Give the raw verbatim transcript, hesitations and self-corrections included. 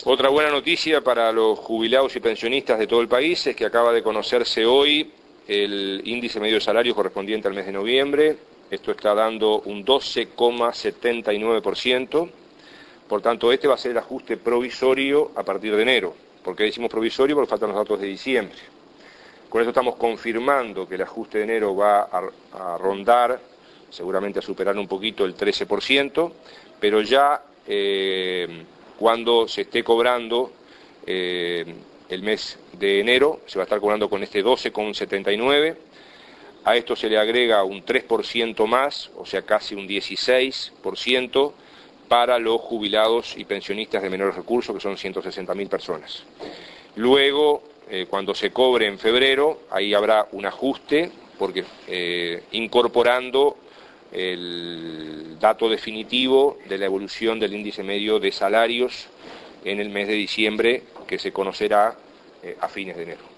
Otra buena noticia para los jubilados y pensionistas de todo el país es que acaba de conocerse hoy el índice medio de salario correspondiente al mes de noviembre. Esto está dando un doce coma setenta y nueve por ciento. Por tanto, este va a ser el ajuste provisorio a partir de enero. ¿Por qué decimos provisorio? Porque faltan los datos de diciembre. Con eso estamos confirmando que el ajuste de enero va a, a rondar, seguramente a superar un poquito el trece por ciento, pero ya eh, cuando se esté cobrando eh, el mes de enero, se va a estar cobrando con este doce coma setenta y nueve. A esto se le agrega un tres por ciento más, o sea, casi un dieciséis por ciento, para los jubilados y pensionistas de menores recursos, que son ciento sesenta mil personas. Luego, eh, cuando se cobre en febrero, ahí habrá un ajuste, porque eh, incorporando el dato definitivo de la evolución del índice medio de salarios en el mes de diciembre, que se conocerá eh, a fines de enero.